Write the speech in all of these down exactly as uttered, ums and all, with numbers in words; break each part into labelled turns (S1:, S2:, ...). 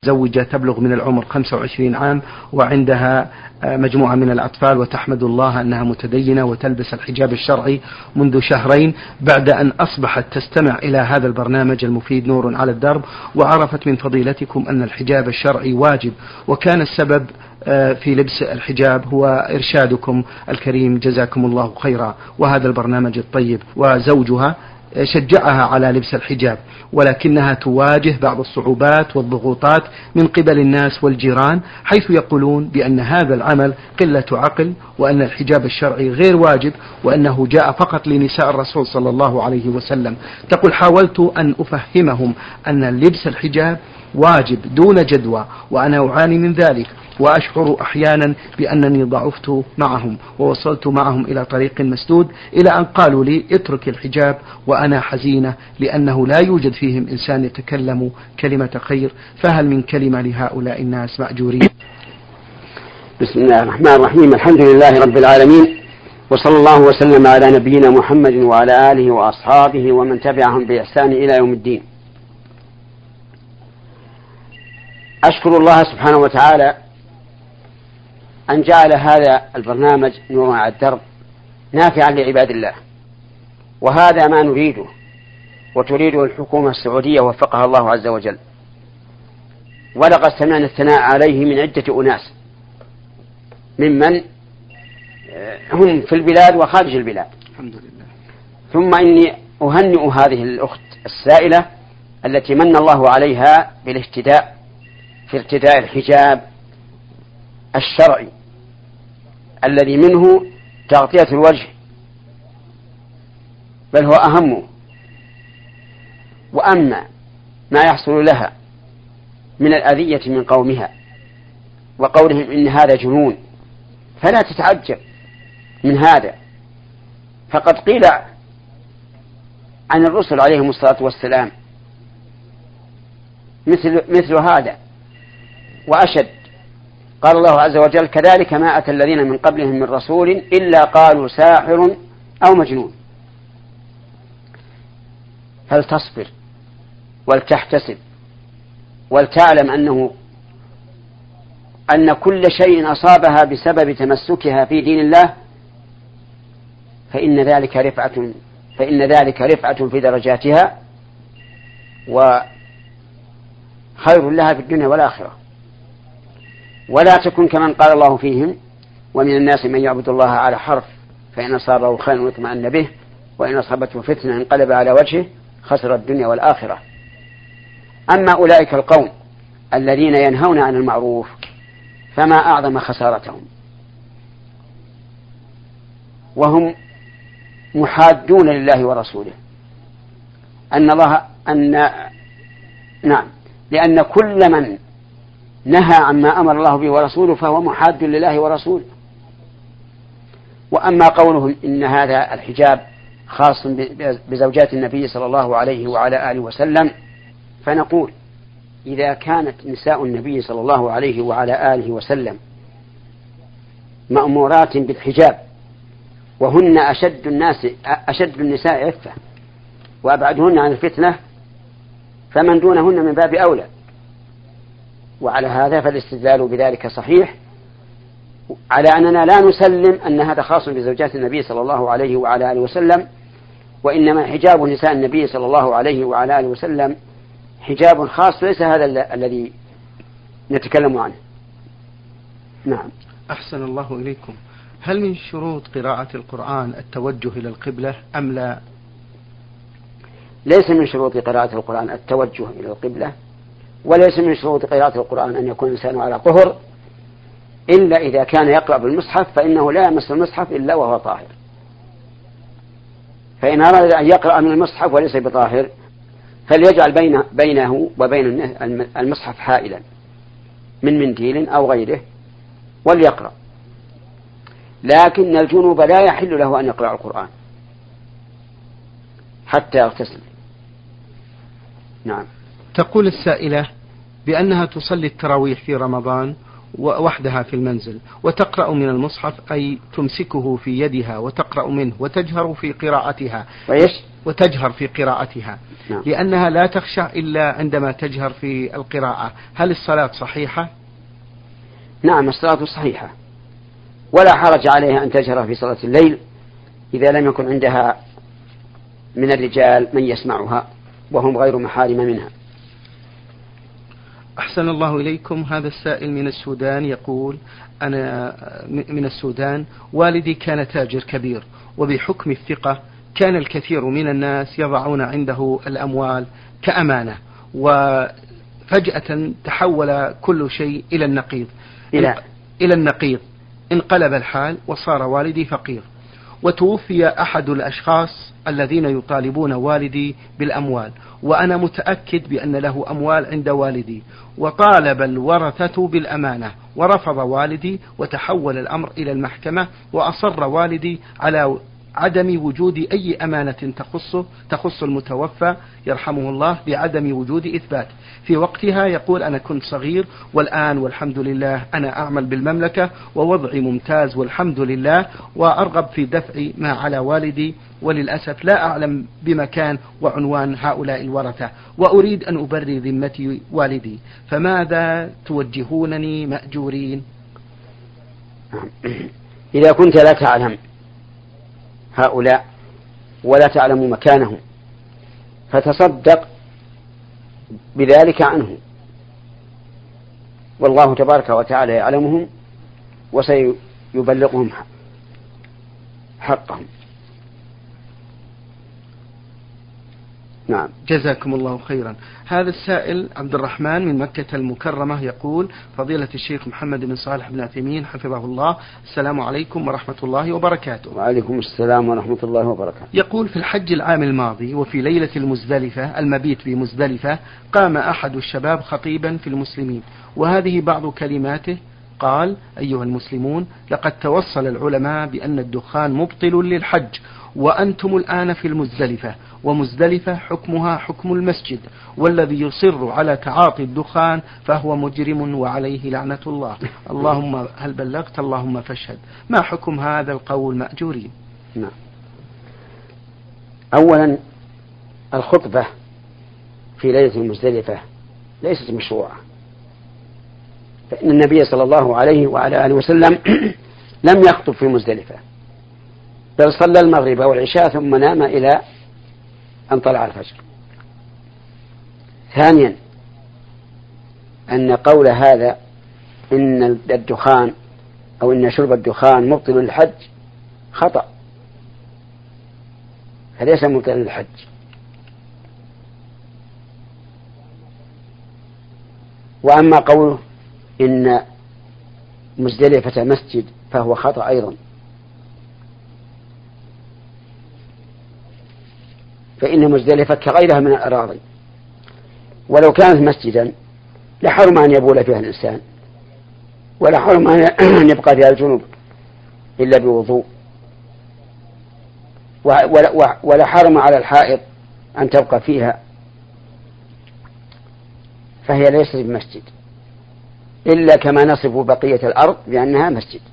S1: زوجة تبلغ من العمر خمسة وعشرين عام وعندها مجموعة من الأطفال، وتحمد الله أنها متدينة وتلبس الحجاب الشرعي منذ شهرين بعد أن أصبحت تستمع إلى هذا البرنامج المفيد نور على الدرب، وعرفت من فضيلتكم أن الحجاب الشرعي واجب، وكان السبب في لبس الحجاب هو إرشادكم الكريم جزاكم الله خيرا وهذا البرنامج الطيب. وزوجها شجعها على لبس الحجاب، ولكنها تواجه بعض الصعوبات والضغوطات من قبل الناس والجيران، حيث يقولون بأن هذا العمل قلة عقل، وأن الحجاب الشرعي غير واجب، وأنه جاء فقط لنساء الرسول صلى الله عليه وسلم. تقول: حاولت أن أفهمهم أن لبس الحجاب واجب دون جدوى، وأنا أعاني من ذلك، وأشعر أحيانا بأنني ضعفت معهم، ووصلت معهم إلى طريق مسدود، إلى أن قالوا لي: اترك الحجاب. وأنا حزينة لأنه لا يوجد فيهم إنسان يتكلم كلمة خير، فهل من كلمة لهؤلاء الناس مأجورين؟
S2: بسم الله الرحمن الرحيم. الحمد لله رب العالمين، وصلى الله وسلم على نبينا محمد وعلى آله وأصحابه ومن تبعهم بإحسان إلى يوم الدين. أشكر الله سبحانه وتعالى أن جعل هذا البرنامج نور على الدرب نافعا لعباد الله، وهذا ما نريده وتريده الحكومة السعودية وفقها الله عز وجل. ولقد سمعنا الثناء عليه من عدة أناس ممن هم في البلاد وخارج البلاد، الحمد لله. ثم إني أهنئ هذه الأخت السائلة التي من الله عليها بالاهتداء في ارتداء الحجاب الشرعي الذي منه تغطية الوجه، بل هو أهم. وأما ما يحصل لها من الأذية من قومها وقولهم إن هذا جنون فلا تتعجب من هذا، فقد قيل عن الرسل عليهم الصلاة والسلام مثل, مثل هذا وأشد. قال الله عز وجل: كذلك ما أتى الذين من قبلهم من رسول إلا قالوا ساحر أو مجنون. فلتصبر ولتحتسب ولتعلم أنه أن كل شيء أصابها بسبب تمسكها في دين الله فإن ذلك رفعة فإن ذلك رفعة في درجاتها وخير لها في الدنيا والآخرة. ولا تكن كمن قال الله فيهم: ومن الناس من يعبد الله على حرف فإن أصابه خير اطمأن به وإن أصابته فتنة انقلب على وجهه خسر الدنيا والآخرة. أما أولئك القوم الذين ينهون عن المعروف فما أعظم خسارتهم، وهم محادون لله ورسوله. أن الله أن نعم لأن كل من نهى عما أمر الله به ورسوله فهو محاد لله ورسوله. وأما قولهم إن هذا الحجاب خاص بزوجات النبي صلى الله عليه وعلى آله وسلم، فنقول: إذا كانت نساء النبي صلى الله عليه وعلى آله وسلم مأمورات بالحجاب وهن أشد الناس أشد النساء عفة وأبعدهن عن الفتنة، فمن دونهن من باب أولى. وعلى هذا فالاستدلال بذلك صحيح، على أننا لا نسلم أن هذا خاص بزوجات النبي صلى الله عليه وعلى آله وسلم، وإنما حجاب نساء النبي صلى الله عليه وعلى آله وسلم حجاب خاص ليس هذا الذي نتكلم عنه. نعم.
S1: أحسن الله إليكم. هل من شروط قراءة القرآن التوجه إلى القبلة أم لا؟
S2: ليس من شروط قراءة القرآن التوجه إلى القبلة، وليس من شروط قراءة القرآن أن يكون الإنسان على طهر، إلا إذا كان يقرأ بالمصحف فإنه لا يمس المصحف إلا وهو طاهر. فإن أراد أن يقرأ من المصحف وليس بطاهر فليجعل بين بينه وبين المصحف حائلا من منديل أو غيره وليقرأ. لكن الجنوب لا يحل له أن يقرأ القرآن حتى يغتسل. نعم.
S1: تقول السائلة بأنها تصلي التراويح في رمضان وحدها في المنزل وتقرأ من المصحف، أي تمسكه في يدها وتقرأ منه وتجهر في قراءتها
S2: وإيش؟
S1: وتجهر في قراءتها
S2: نعم.
S1: لأنها لا تخشع إلا عندما تجهر في القراءة، هل الصلاة صحيحة؟
S2: نعم الصلاة صحيحة، ولا حرج عليها أن تجهر في صلاة الليل إذا لم يكن عندها من الرجال من يسمعها وهم غير محارم منها.
S1: أحسن الله إليكم. هذا السائل من السودان يقول: أنا من السودان، والدي كان تاجر كبير، وبحكم الثقة كان الكثير من الناس يضعون عنده الأموال كأمانة، وفجأة تحول كل شيء إلى النقيض إلى, إلى النقيض انقلب الحال وصار والدي فقير، وتوفي أحد الأشخاص الذين يطالبون والدي بالأموال، وأنا متأكد بأن له أموال عند والدي، وطالب الورثة بالأمانة ورفض والدي، وتحول الأمر إلى المحكمة، وأصر والدي على عدم وجود أي أمانة تخصه تخص المتوفى يرحمه الله، بعدم وجود إثبات. في وقتها يقول: أنا كنت صغير، والآن والحمد لله أنا أعمل بالمملكة ووضعي ممتاز والحمد لله، وأرغب في دفع ما على والدي، وللأسف لا أعلم بمكان وعنوان هؤلاء الورثة، وأريد أن أبري ذمتي والدي، فماذا توجهونني مأجورين؟
S2: إذا كنت لا تعلم هؤلاء ولا تعلم مكانهم فتصدق بذلك عنهم، والله تبارك وتعالى يعلمهم وسيبلغهم حقهم. نعم.
S1: جزاكم الله خيرا. هذا السائل عبد الرحمن من مكة المكرمة يقول: فضيلة الشيخ محمد بن صالح بن عثيمين حفظه الله، السلام عليكم ورحمة الله وبركاته.
S2: وعليكم السلام ورحمة الله وبركاته.
S1: يقول: في الحج العام الماضي وفي ليلة المزدلفة المبيت في مزدلفة قام أحد الشباب خطيبا في المسلمين، وهذه بعض كلماته، قال: أيها المسلمون، لقد توصل العلماء بأن الدخان مبطل للحج، وأنتم الآن في المزدلفة، ومزدلفة حكمها حكم المسجد، والذي يصر على تعاطي الدخان فهو مجرم وعليه لعنة الله. اللهم هل بلغت؟ اللهم فاشهد. ما حكم هذا القول مأجورين؟
S2: نعم. أولا الخطبة في ليلة المزدلفة ليست مشروعة، فإن النبي صلى الله عليه وعلى آله وسلم لم يخطب في مزدلفة، بل صلى المغرب والعشاء ثم نام إلى أن طلع الفجر. ثانيا أن قول هذا إن الدخان أو إن شرب الدخان مبطل للحج خطأ، فليس مبطل للحج. وأما قوله إن مزدلفة مسجد فهو خطأ أيضا، فإن مزدلفة كغيرها من الأراضي، ولو كانت مسجدا لحرم أن يبول فيها الإنسان، ولا حرم أن يبقى فيها الجنوب إلا بوضوء، ولا حرم على الحائض أن تبقى فيها، فهي ليست بمسجد إلا كما نصف بقية الأرض بأنها مسجد.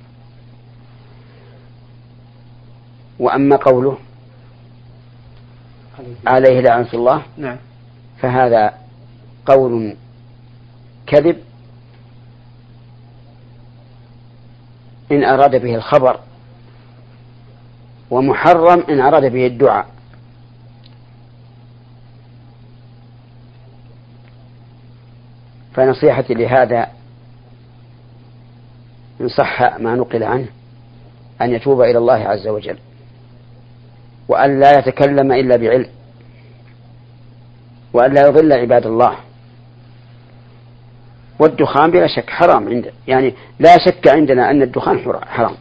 S2: وأما قوله عليه لعنة الله
S1: نعم.
S2: فهذا قول كذب إن أراد به الخبر، ومحرم إن أراد به الدعاء. فنصيحتي لهذا إن صح ما نقل عنه أن يتوب إلى الله عز وجل، وأن لا يتكلم إلا بعلم، وأن لا يضل عباد الله. والدخان بلا شك حرام عندنا، يعني لا شك عندنا أن الدخان حرام،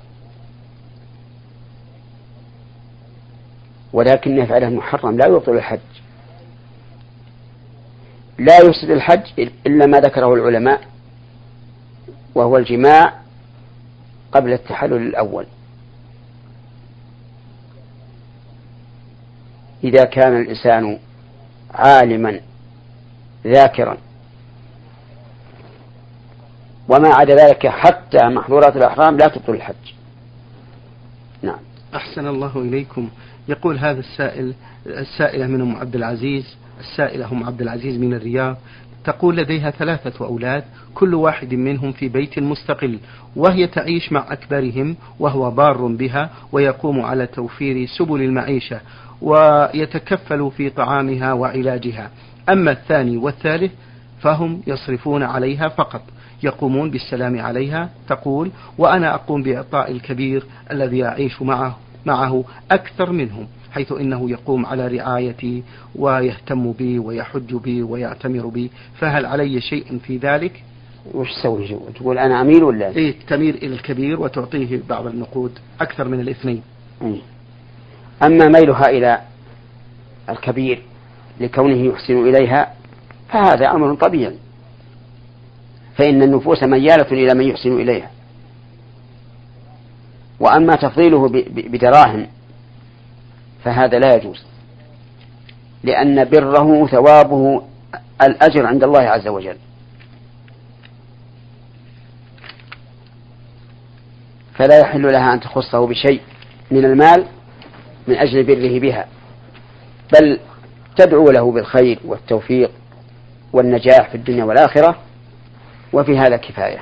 S2: ولكن يفعله محرم لا يبطل الحج، لا يفسد الحج إلا ما ذكره العلماء، وهو الجماع قبل التحلل الأول، إذا كان الإنسان عالما ذاكرا وما عدا ذلك حتى محظورات الإحرام لا تبطل الحج. نعم.
S1: أحسن الله إليكم. يقول هذا السائل، السائلة من أم عبد العزيز، السائلة أم عبد العزيز من الرياض، تقول لديها ثلاثة أولاد كل واحد منهم في بيت مستقل، وهي تعيش مع أكبرهم وهو بار بها ويقوم على توفير سبل المعيشة ويتكفل في طعامها وعلاجها. أما الثاني والثالث فهم يصرفون عليها فقط، يقومون بالسلام عليها. تقول وأنا أقوم بإعطاء الكبير الذي أعيش معه معه أكثر منهم، حيث إنه يقوم على رعايتي ويهتم بي ويحج بي ويعتمر بي، فهل علي شيء في ذلك؟
S2: وش تسوي؟ تقول أنا أميل ولا؟
S1: إيه، تميل إلى الكبير وتعطيه بعض النقود أكثر من الاثنين.
S2: أما ميلها إلى الكبير لكونه يحسن إليها فهذا أمر طبيعي، فإن النفوس ميالة إلى من يحسن إليها. وأما تفضيله بدراهم فهذا لا يجوز، لأن بره ثوابه الأجر عند الله عز وجل. فلا يحل لها أن تخصه بشيء من المال من أجل بره بها، بل تدعو له بالخير والتوفيق والنجاح في الدنيا والآخرة، وفي هذا كفاية.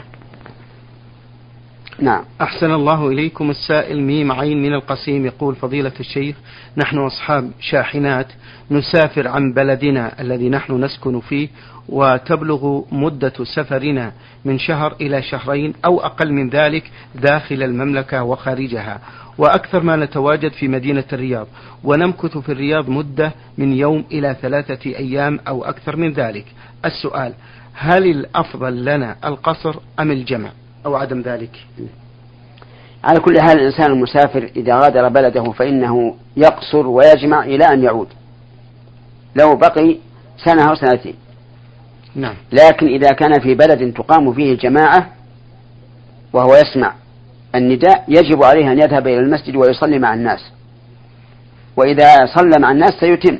S2: نعم.
S1: أحسن الله إليكم. السائل ميم عين من القصيم يقول فضيلة الشيخ، نحن أصحاب شاحنات نسافر عن بلدنا الذي نحن نسكن فيه، وتبلغ مدة سفرنا من شهر إلى شهرين أو أقل من ذلك داخل المملكة وخارجها، وأكثر ما نتواجد في مدينة الرياض، ونمكث في الرياض مدة من يوم إلى ثلاثة أيام أو أكثر من ذلك. السؤال، هل الأفضل لنا القصر أم الجمع أو عدم ذلك؟
S2: على كل حال الإنسان المسافر إذا غادر بلده فإنه يقصر ويجمع إلى أن يعود، لو بقي سنة أو سنتين.
S1: نعم.
S2: لكن إذا كان في بلد تقام فيه الجماعة وهو يسمع النداء يجب عليه أن يذهب إلى المسجد ويصلي مع الناس، وإذا صلى مع الناس سيتم.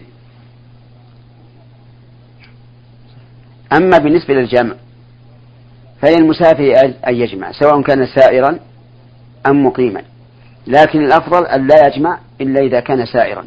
S2: أما بالنسبة للجمع فللمسافر أن يجمع سواء كان سائرا أم مقيما، لكن الأفضل أن لا يجمع إلا إذا كان سائرا.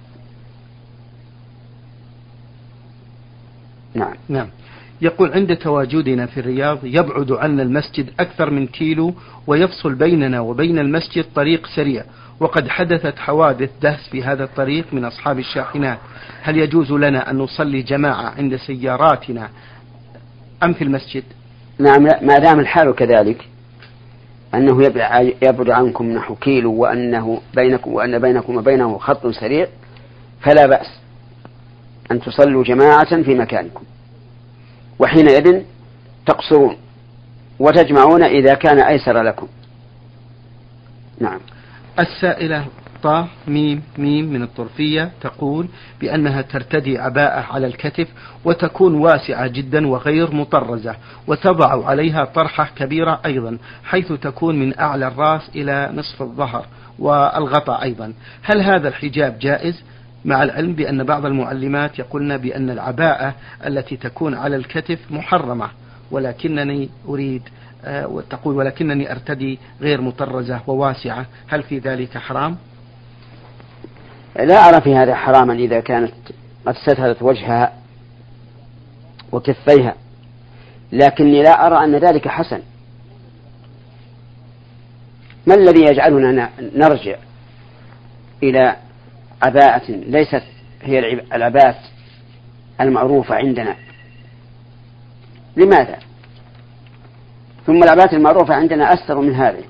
S2: نعم.
S1: نعم. يقول عند تواجدنا في الرياض يبعد عنا المسجد أكثر من كيلو، ويفصل بيننا وبين المسجد طريق سريع، وقد حدثت حوادث دهس في هذا الطريق من أصحاب الشاحنات. هل يجوز لنا أن نصلي جماعة عند سياراتنا أم في المسجد؟
S2: نعم، ما دام الحال كذلك أنه يبعد عنكم نحو كيلو وأنه بينكم وأن بينكم وبينه خط سريع فلا بأس أن تصلوا جماعة في مكانكم، وحينئذ تقصرون وتجمعون إذا كان أيسر لكم. نعم.
S1: السائلة طه ميم ميم من الطرفية تقول بأنها ترتدي عباءة على الكتف وتكون واسعة جدا وغير مطرزة، وتضع عليها طرحة كبيرة أيضا حيث تكون من أعلى الرأس إلى نصف الظهر والغطاء أيضا. هل هذا الحجاب جائز؟ مع العلم بأن بعض المعلمات يقولن بأن العباءة التي تكون على الكتف محرمة، ولكنني أريد أه وتقول ولكنني أرتدي غير مطرزة وواسعة، هل في ذلك حرام؟
S2: لا أرى في هذا حراما إذا كانت قد سترت وجهها وكفيها، لكني لا أرى أن ذلك حسن. ما الذي يجعلنا نرجع إلى عباءة ليست هي العباءة المعروفة عندنا؟ لماذا؟ ثم العباءة المعروفة عندنا أستر من هذه.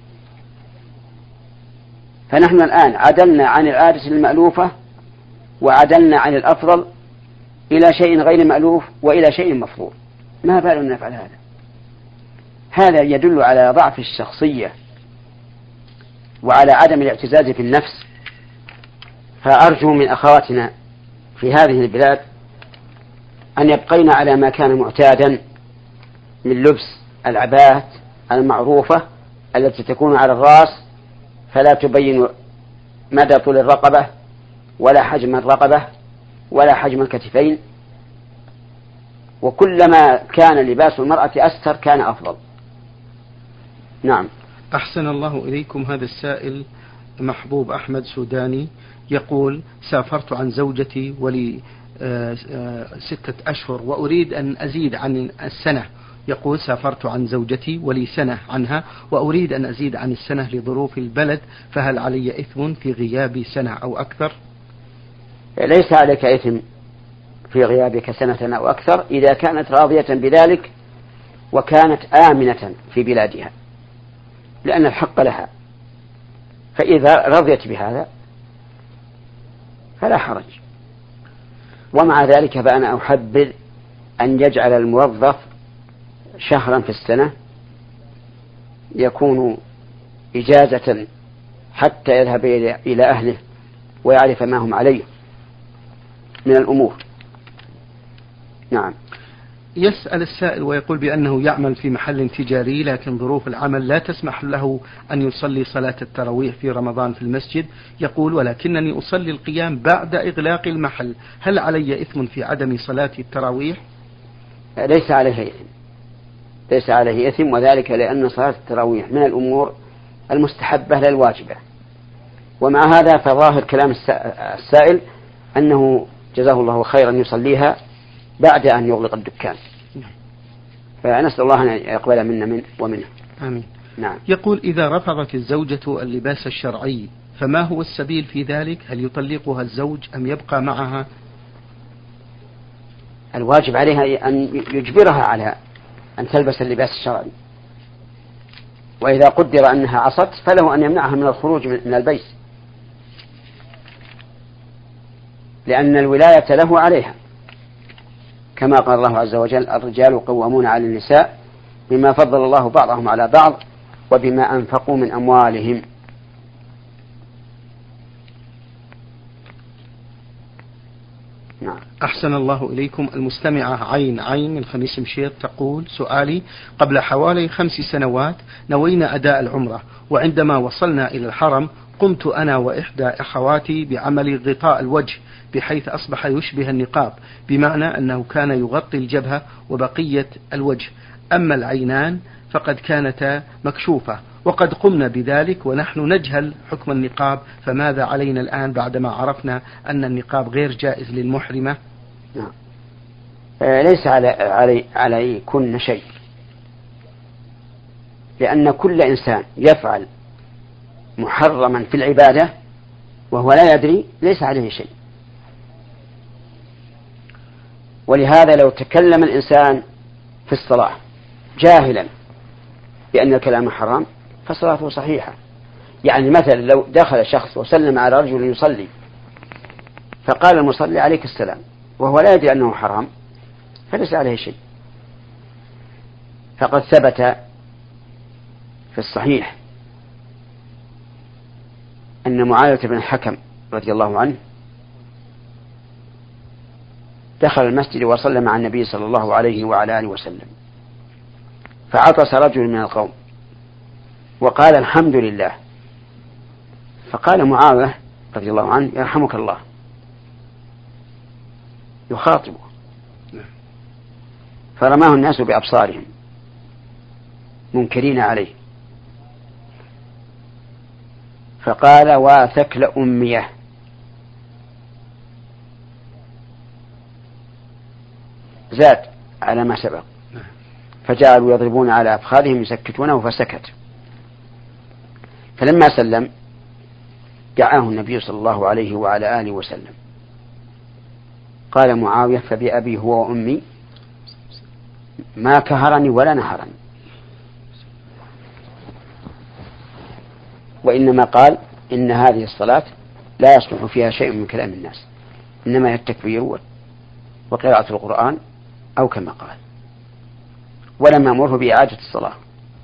S2: فنحن الآن عدلنا عن العادة المألوفة وعدلنا عن الأفضل إلى شيء غير مألوف وإلى شيء مفروض. ما بالنا نفعل هذا؟ هذا يدل على ضعف الشخصية وعلى عدم الاعتزاز في النفس. فأرجو من أخواتنا في هذه البلاد أن يبقين على ما كان معتادا من لبس العباءة المعروفة التي تكون على الرأس، فلا تبين مدى طول الرقبة ولا حجم الرقبة ولا حجم الكتفين، وكلما كان لباس المرأة أستر كان أفضل. نعم.
S1: أحسن الله إليكم. هذا السائل محبوب أحمد سوداني يقول: سافرت عن زوجتي ولي ستة أشهر وأريد أن أزيد عن السنة. يقول: سافرت عن زوجتي ولي سنة عنها وأريد أن أزيد عن السنة لظروف البلد، فهل علي إثم في غيابي سنة أو أكثر؟
S2: ليس عليك إثم في غيابك سنة أو أكثر إذا كانت راضية بذلك وكانت آمنة في بلادها، لأن الحق لها، فإذا رضيت بهذا فلا حرج. ومع ذلك فأنا أحبذ أن يجعل الموظف شهرا في السنة يكون إجازة حتى يذهب إلى أهله ويعرف ما هم عليه من الأمور. نعم.
S1: يسأل السائل ويقول بأنه يعمل في محل تجاري، لكن ظروف العمل لا تسمح له أن يصلي صلاة التراويح في رمضان في المسجد. يقول: ولكنني أصلي القيام بعد إغلاق المحل، هل علي إثم في عدم صلاة التراويح؟
S2: ليس عليه إثم، ليس عليه إثم، وذلك لأن صلاة التراويح من الأمور المستحبة لا الواجبة. ومع هذا فظاهر كلام السائل أنه جزاه الله خيرا يصليها بعد أن يغلق الدكان، فنسأل الله أن يقبل منا من ومنه.
S1: آمين.
S2: نعم.
S1: يقول: إذا رفضت الزوجة اللباس الشرعي فما هو السبيل في ذلك؟ هل يطلقها الزوج أم يبقى معها؟
S2: الواجب عليها أن يجبرها على أن تلبس اللباس الشرعي، وإذا قدر أنها عصت فله أن يمنعها من الخروج من البيت، لأن الولاية له عليها، كما قال الله عز وجل: الرجال قوامون على النساء بما فضل الله بعضهم على بعض وبما أنفقوا من أموالهم. نعم.
S1: أحسن الله إليكم. المستمعة عين عين من خميس مشيط تقول: سؤالي: قبل حوالي خمس سنوات نوينا أداء العمرة، وعندما وصلنا إلى الحرم قمت أنا وإحدى أخواتي بعمل غطاء الوجه بحيث أصبح يشبه النقاب، بمعنى أنه كان يغطي الجبهة وبقية الوجه، أما العينان فقد كانتا مكشوفة، وقد قمنا بذلك ونحن نجهل حكم النقاب، فماذا علينا الآن بعدما عرفنا أن النقاب غير جائز للمحرمة؟
S2: نعم. آه ليس على علي عليكن شيء، لأن كل إنسان يفعل محرما في العبادة وهو لا يدري ليس عليه شيء. ولهذا لو تكلم الإنسان في الصلاة جاهلا بأن الكلام حرام فصلاته صحيحة. يعني مثلا لو دخل شخص وسلم على رجل يصلي فقال المصلي: عليك السلام، وهو لا يدري أنه حرام، فليس عليه شيء. فقد ثبت في الصحيح أن معاوية بن الحكم رضي الله عنه دخل المسجد وصلى مع النبي صلى الله عليه وعلى آله وسلم، فعطس رجل من القوم وقال: الحمد لله. فقال معاوية رضي الله عنه: يرحمك الله، يخاطبه. فرماه الناس بأبصارهم منكرين عليه، فقال: واثكل أميه. زاد على ما سبق، فجعلوا يضربون على أفخاذهم يسكتونه فسكت. فلما سلم دعاه النبي صلى الله عليه وعلى آله وسلم. قال معاوية: فبأبي هو وأمي ما كهرني ولا نهرني، وإنما قال: إن هذه الصلاة لا يصلح فيها شيء من كلام الناس، إنما هي التكبير وقراءة القرآن أو كما قال، ولم يأمره بإعادة الصلاة.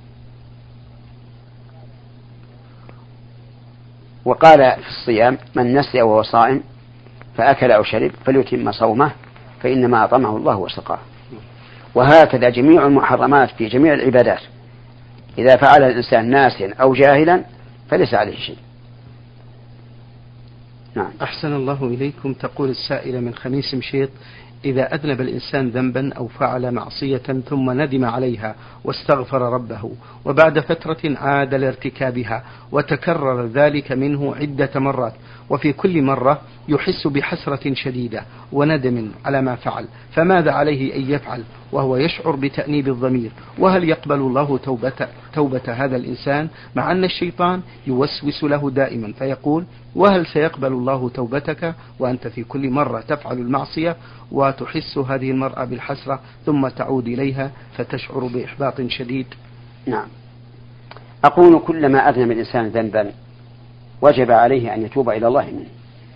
S2: وقال في الصيام: من نسي وهو صائم فأكل أو شرب فليتم صومه فإنما أطعمه الله وسقاه. وهكذا جميع المحرمات في جميع العبادات إذا فعل الإنسان ناسيا أو جاهلا فليس عليه شيء. نعم.
S1: أحسن الله إليكم. تقول السائلة من خميس مشيط: إذا أذنب الإنسان ذنبا أو فعل معصية ثم ندم عليها واستغفر ربه وبعد فترة عاد لارتكابها وتكرر ذلك منه عدة مرات، وفي كل مرة يحس بحسرة شديدة وندم على ما فعل، فماذا عليه أن يفعل وهو يشعر بتأنيب الضمير؟ وهل يقبل الله توبة, توبة هذا الإنسان مع أن الشيطان يوسوس له دائما فيقول: وهل سيقبل الله توبتك وأنت في كل مرة تفعل المعصية؟ وتحس هذه المرأة بالحسرة ثم تعود إليها فتشعر بإحباط شديد.
S2: نعم، أقول كلما أذنب الإنسان ذنبا وجب عليه أن يتوب إلى الله منه.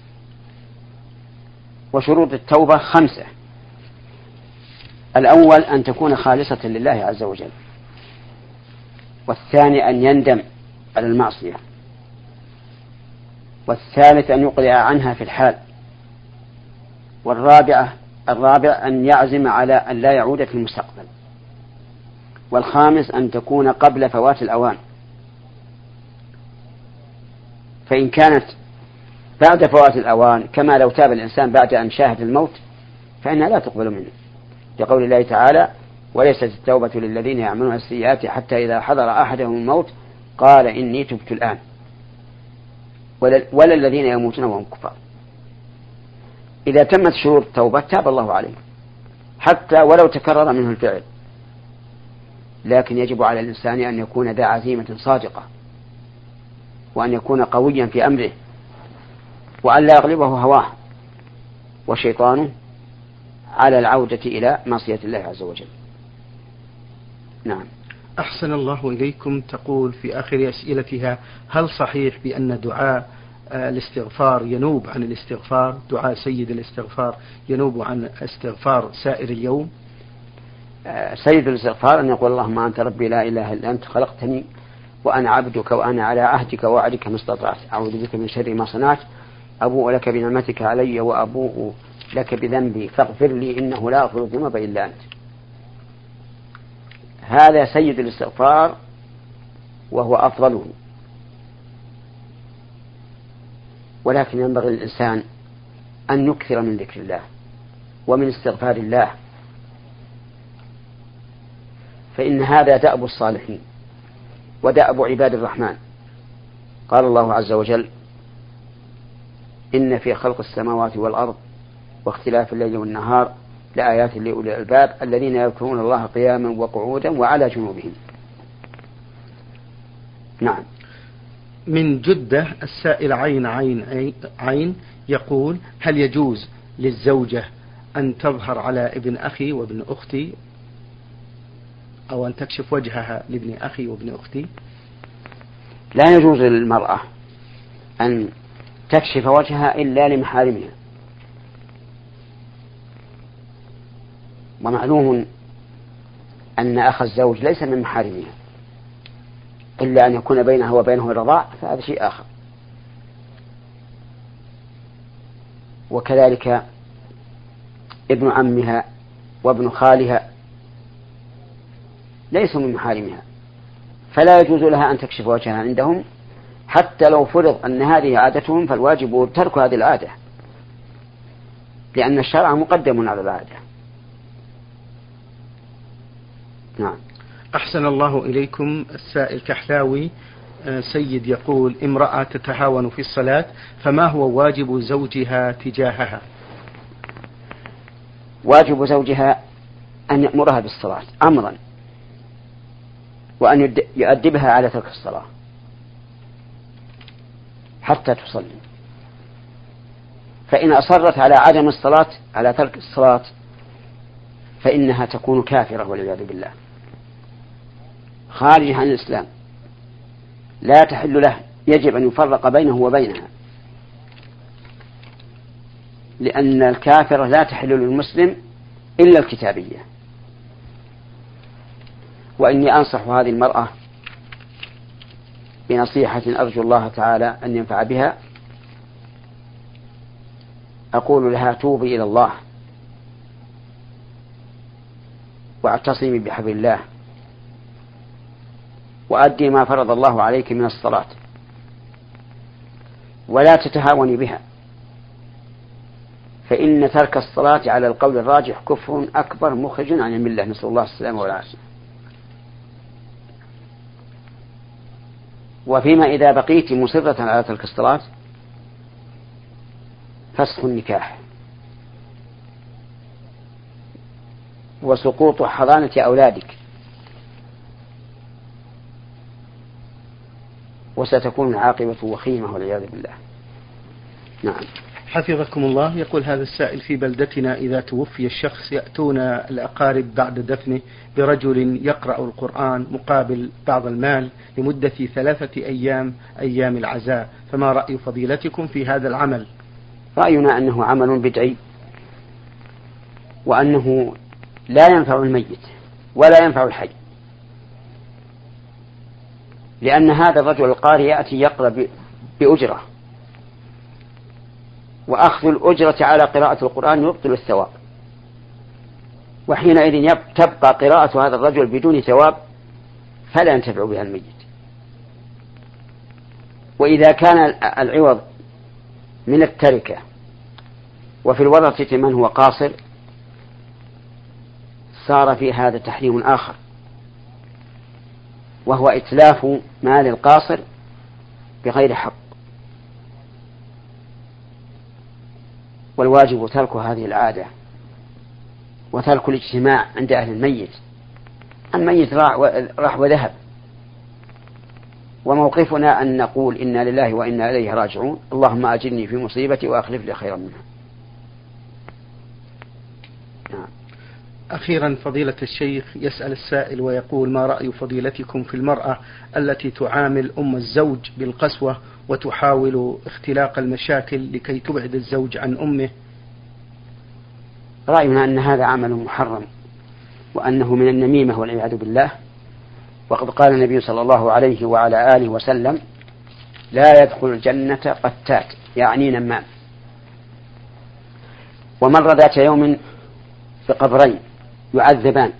S2: وشروط التوبة خمسة: الأول أن تكون خالصة لله عز وجل، والثاني أن يندم على المعصية، والثالث أن يقلع عنها في الحال، والرابعة الرابع أن يعزم على أن لا يعود في المستقبل، والخامس أن تكون قبل فوات الأوان، فإن كانت بعد فوات الأوان كما لو تاب الإنسان بعد أن شاهد الموت فإنها لا تقبل منه، لقول الله تعالى: وليست التوبة للذين يعملون السيئات حتى إذا حضر أحدهم الموت قال إني تبت الآن، ولا الذين يموتون وهم كفار. إذا تمت شروط التوبة تاب الله عليه حتى ولو تكرر منه الفعل، لكن يجب على الإنسان أن يكون ذا عزيمة صادقة، وأن يكون قويا في أمره، وأن لا يغلبه هواه وشيطانه على العودة إلى معصية الله عز وجل. نعم.
S1: أحسن الله إليكم. تقول في آخر أسئلتها: هل صحيح بأن دعاء الاستغفار ينوب عن الاستغفار، دعاء سيد الاستغفار ينوب عن استغفار سائر اليوم؟
S2: سيد الاستغفار أن يقول: اللهم أنت ربي لا إله إلا أنت خلقتني وأنا عبدك وأنا على عهدك ووعدك ما استطعت، أعوذ بك من شر ما صنعت، أبوء لك بنعمتك علي وأبوء لك بذنبي فاغفر لي إنه لا يغفر الذنوب إلا أنت. هذا سيد الاستغفار وهو أفضله، ولكن ينبغي للإنسان أن يكثر من ذكر الله ومن استغفار الله، فإن هذا دأب الصالحين ودأب عباد الرحمن. قال الله عز وجل: إن في خلق السماوات والأرض واختلاف الليل والنهار لآيات لأولي الألباب الذين يذكرون الله قياما وقعودا وعلى جنوبهم. نعم.
S1: من جدة السائل عين عين عين يقول: هل يجوز للزوجة أن تظهر على ابن أخي وابن أختي، أو أن تكشف وجهها لابن أخي وابن أختي؟
S2: لا يجوز للمرأة أن تكشف وجهها إلا لمحارمها، ومعلوم أن أخ الزوج ليس من محارمها إلا أن يكون بينها وبينه الرضاع، فهذا شيء آخر. وكذلك ابن عمها وابن خالها ليسوا من محارمها، فلا يجوز لها أن تكشف وجهها عندهم، حتى لو فرض أن هذه عادتهم فالواجب ترك هذه العادة، لأن الشرع مقدم على العادة. نعم.
S1: أحسن الله إليكم. السائل كحلاوي سيد يقول: امرأة تتهاون في الصلاة، فما هو واجب زوجها تجاهها؟
S2: واجب زوجها أن يأمرها بالصلاة أمرا، وأن يؤدبها على ترك الصلاة حتى تصلي، فإن أصرت على عدم الصلاة على ترك الصلاة فإنها تكون كافرة والعياذ بالله، خارجة عن الإسلام، لا تحل له، يجب أن يفرق بينه وبينها، لأن الكافرة لا تحل للمسلم إلا الكتابية. وإني أنصح هذه المرأة بنصيحة أرجو الله تعالى أن ينفع بها، أقول لها: توبي إلى الله واعتصمي بحبل الله وأدي ما فرض الله عليك من الصلاة، ولا تتهاوني بها، فإن ترك الصلاة على القول الراجح كفر أكبر مخرج عن الملة، نسأل الله السلامة والعافية. وفيما إذا بقيت مصرة على ترك الصلاة فسخ النكاح وسقوط حضانة أولادك، وستكون العاقبة وخيمة والعياذ بالله. نعم.
S1: حفظكم الله. يقول هذا السائل: في بلدتنا إذا توفي الشخص يأتون الأقارب بعد دفنه برجل يقرأ القرآن مقابل بعض المال لمدة ثلاثة أيام أيام العزاء، فما رأي فضيلتكم في هذا العمل؟
S2: رأينا أنه عمل بدعي، وأنه لا ينفع الميت ولا ينفع الحي، لأن هذا الرجل القارئ يأتي يقرأ بأجرة، وأخذ الأجرة على قراءة القرآن يبطل الثواب، وحينئذ تبقى قراءة هذا الرجل بدون ثواب فلا ينتفع بها الميت. وإذا كان العوض من التركة وفي الورثة من هو قاصر صار في هذا تحريم آخر، وهو إتلاف مال القاصر بغير حق، والواجب ترك هذه العادة وترك الاجتماع عند أهل الميت. الميت راح وذهب، وموقفنا أن نقول إنا لله وإنا إليه راجعون، اللهم أجرني في مصيبتي وأخلف لي خيرا منها. نعم.
S1: أخيرا فضيلة الشيخ، يسأل السائل ويقول: ما رأي فضيلتكم في المرأة التي تعامل أم الزوج بالقسوة وتحاول اختلاق المشاكل لكي تبعد الزوج عن أمه؟
S2: رأينا أن هذا عمل محرم، وأنه من النميمة والعياذ بالله. وقد قال النبي صلى الله عليه وعلى آله وسلم: لا يدخل الجنة قتات، يعني نمام. ومر ذات يوم في قبرين يعذبان،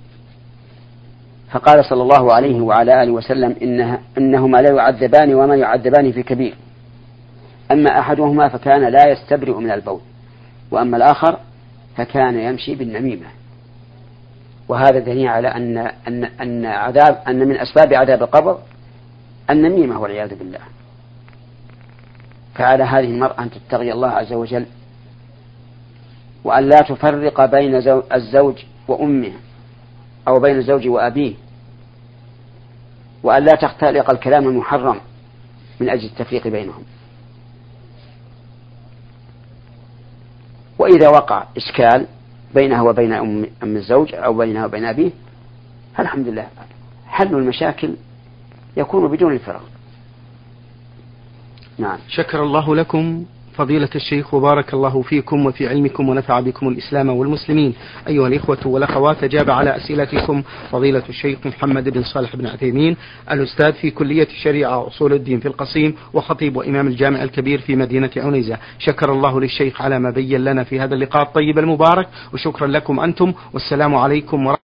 S2: فقال صلى الله عليه وعلى آله وسلم: إنها إنهما لا يعذبان وما يعذبان في كبير، أما أحدهما فكان لا يستبرئ من البول، وأما الآخر فكان يمشي بالنميمة. وهذا دليل على أن أن أن عذاب أن من أسباب عذاب القبر النميمة والعياذ بالله. فعلى هذه المرأة أن تتقي الله عز وجل، وأن لا تفرق بين الزوج وأمه أو بين الزوج وأبيه، وأن لا تختلق الكلام المحرم من أجل التفريق بينهم. وإذا وقع إشكال بينها وبين أم, أم الزوج أو بينها وبين أبيه، الحمد لله حل المشاكل يكون بدون الفرق. نعم.
S1: شكر الله لكم فضيلة الشيخ وبارك الله فيكم وفي علمكم ونفع بكم الإسلام والمسلمين. أيها الإخوة والأخوات، أجاب على أسئلتكم فضيلة الشيخ محمد بن صالح بن عثيمين، الأستاذ في كلية الشريعة وأصول الدين في القصيم، وخطيب وإمام الجامع الكبير في مدينة عنيزة. شكر الله للشيخ على ما بين لنا في هذا اللقاء الطيب المبارك، وشكرا لكم أنتم، والسلام عليكم ورحمة الله.